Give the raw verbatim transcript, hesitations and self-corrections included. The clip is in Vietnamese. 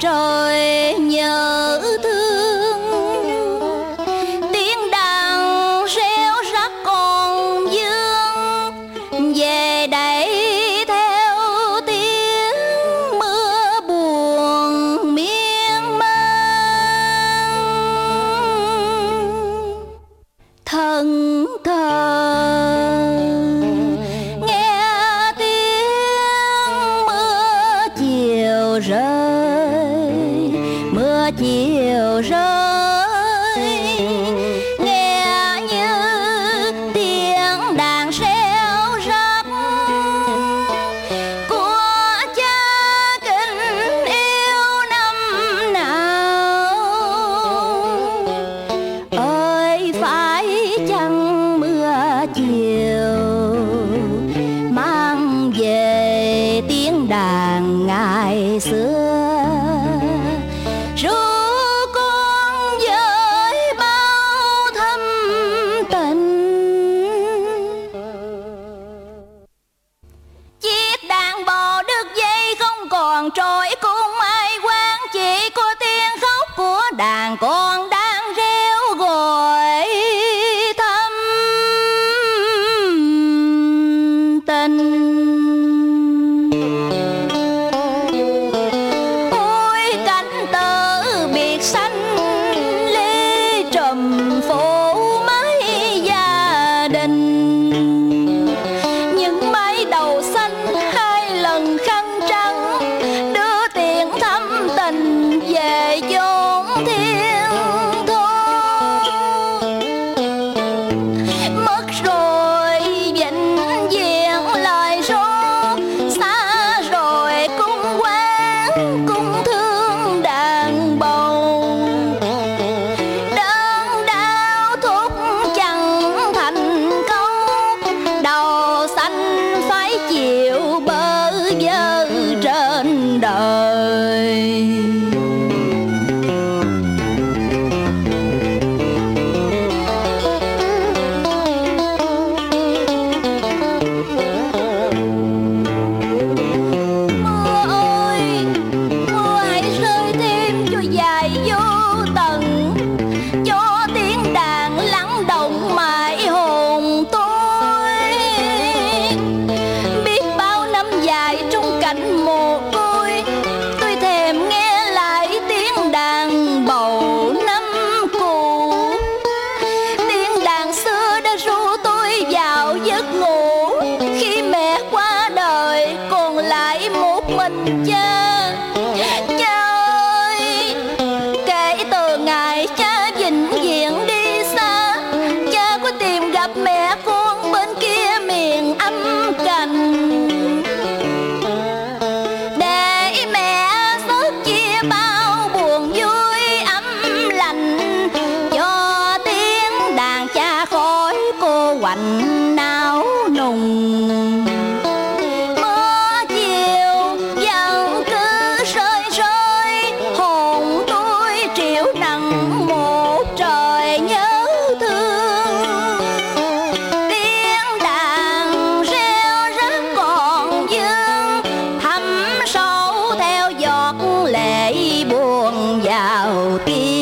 trời nhớ thương, tiếng đàn reo rắc còn vương về đây theo tiếng mưa buồn miên man. Thân thờ nghe tiếng mưa chiều rơi, mưa chiều rơi, nghe như tiếng đàn reo rắc của cha kính yêu năm nào. Ơi phải chăng mưa chiều mang về tiếng đàn ngày xưa, ru con với bao thâm tình. Chiếc đàn bò đứt dây không còn trôi cung ai quan, chỉ có tiếng khóc của đàn con đang reo gọi thâm tình. Ôi cánh tơ biệt xanh lê trùm phủ mái gia đình, những mái đầu xanh hai lần khăn trắng đưa tiền thăm tình về chốn thiên thu. Mất rồi vĩnh viễn lời ru, xa rồi cung quán cung thương đàn bầu. Đớn đau thúc chẳng thành câu, đầu xanh phải chịu bơ vơ trên đời. Mưa ơi, mưa hãy rơi thêm cho dài vô tận, cho tiếng đàn lắng động mãi hồn tôi. Biết bao năm dài trong cảnh mồ côi, tôi thèm nghe lại tiếng đàn bầu năm cũ. Tiếng đàn xưa đã ru tôi vào giấc ngủ, khi mẹ qua đời còn lại một mình cha. Cha ơi, kể từ ngày cha vĩnh viễn đi xa, cha có tìm gặp mẹ con bên kia miền âm cành, để mẹ sớt chia bao buồn vui ấm lành, cho tiếng đàn cha khỏi cô quạnh não nùng. Mưa chiều vẫn cứ rơi rơi, hồn tôi triệu nặng một trời nhớ thương. Tiếng đàn reo rắc còn vương, thấm sâu theo giọt lệ buồn vào tim.